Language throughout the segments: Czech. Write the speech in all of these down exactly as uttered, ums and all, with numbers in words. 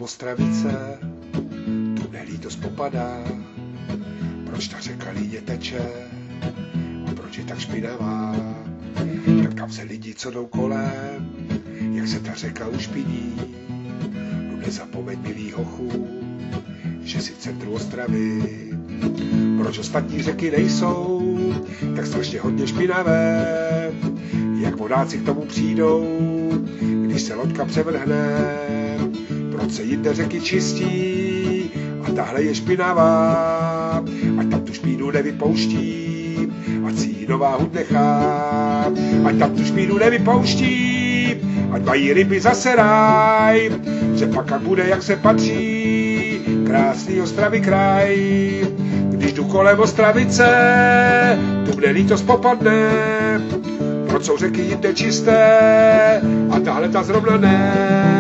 kolem Ostravice, tu lítost popadá. Proč ta řeka líně teče a proč je tak špinavá? Ptám se lidí, co jdou kolem, jak se ta řeka ušpiní. No nezapomeň, milý hochu, že jsi v centru Ostravy. Proč ostatní řeky nejsou tak strašně hodně špinavé? Jak vodáci k tomu přijdou, když se loďka převrhne? Proč se jinde řeky čistí a tahle je špinavá? Ať tam tu špínu nevypouští, ať si ji nová hud nechá. Ať tam tu špínu nevypouští, ať mají ryby zase ráj. Že pak jak bude, jak se patří, krásný Ostravy kraj. Když jdu kolem Ostravice, tu mne lítost popadne. Proč jsou řeky jinde čisté a tahle ta zrovna ne?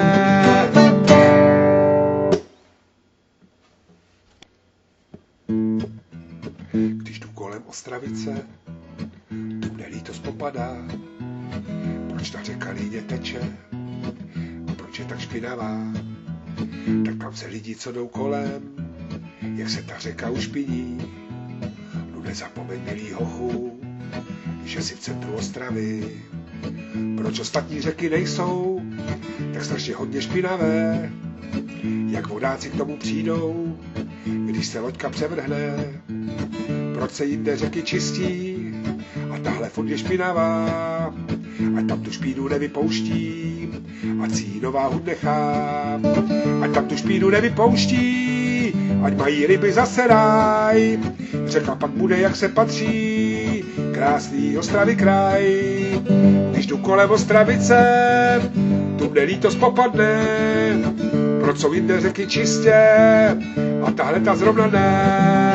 Když jdu kolem Ostravice, tu mne lítost popadá. Proč ta řeka líně teče a proč je tak špinavá? Tak tam se lidi, co jdou kolem, jak se ta řeka ušpiní. No nezapomeň, milý hochu, že jsi v centru Ostravy. Proč ostatní řeky nejsou tak strašně hodně špinavé? Jak vodáci k tomu přijdou, když se loďka převrhne? Proč se jinde řeky čistí a tahle furt je špinavá? Ať tam tu špínu nevypouští, ať si ji nová hud nechá. Ať tam tu špínu nevypouští, ať mají ryby zase ráj. Řeka pak bude, jak se patří, krásný Ostravy kraj. Když jdu kolem Ostravice, tu mne lítost popadne. Proč jsou jinde řeky čistě a tahle ta zrovna ne?